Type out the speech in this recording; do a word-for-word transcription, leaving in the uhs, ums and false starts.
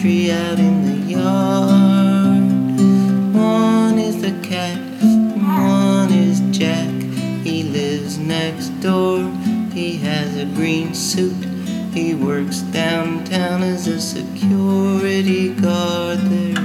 tree out in the yard. One is the cat, one is Jack. He lives next door, he has a green suit. He works downtown as a security guard there.